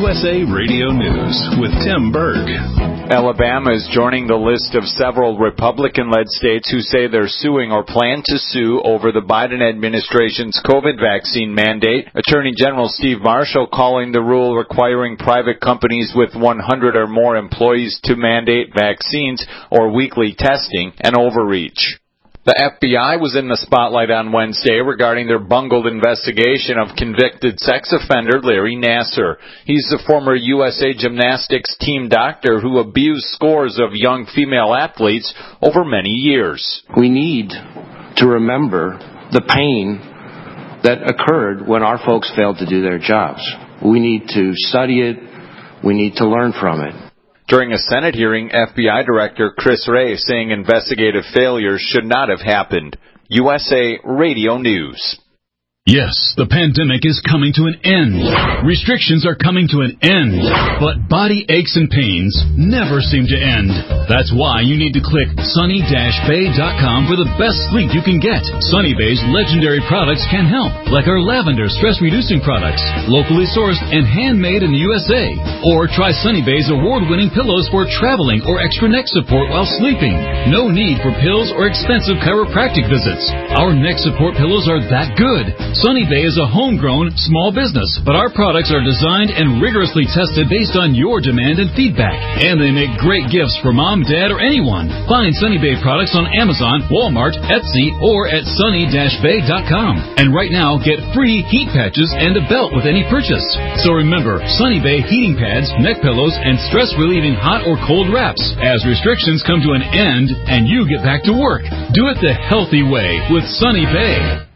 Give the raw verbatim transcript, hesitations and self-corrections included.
S A Radio News with Tim Berg. Alabama is joining the list of several Republican-led states who say they're suing or plan to sue over the Biden administration's COVID vaccine mandate. Attorney General Steve Marshall calling the rule requiring private companies with one hundred or more employees to mandate vaccines or weekly testing an overreach. The F B I was in the spotlight on Wednesday regarding their bungled investigation of convicted sex offender Larry Nassar. He's the former U S A Gymnastics team doctor who abused scores of young female athletes over many years. We need to remember the pain that occurred when our folks failed to do their jobs. We need to study it. We need to learn from it. During a Senate hearing, F B I Director Chris Wray saying investigative failures should not have happened. U S A Radio News. Yes, the pandemic is coming to an end. Restrictions are coming to an end. But body aches and pains never seem to end. That's why you need to click sunny dash bay dot com for the best sleep you can get. Sunny Bay's legendary products can help, like our lavender stress-reducing products, locally sourced and handmade in the U S A. Or try Sunny Bay's award-winning pillows for traveling or extra neck support while sleeping. No need for pills or expensive chiropractic visits. Our neck support pillows are that good. Sunny Bay is a homegrown, small business, but our products are designed and rigorously tested based on your demand and feedback. And they make great gifts for mom, dad, or anyone. Find Sunny Bay products on Amazon, Walmart, Etsy, or at sunny dash bay dot com. And right now, get free heat patches and a belt with any purchase. So remember, Sunny Bay heating pads, neck pillows, and stress-relieving hot or cold wraps as restrictions come to an end and you get back to work. Do it the healthy way with Sunny Bay.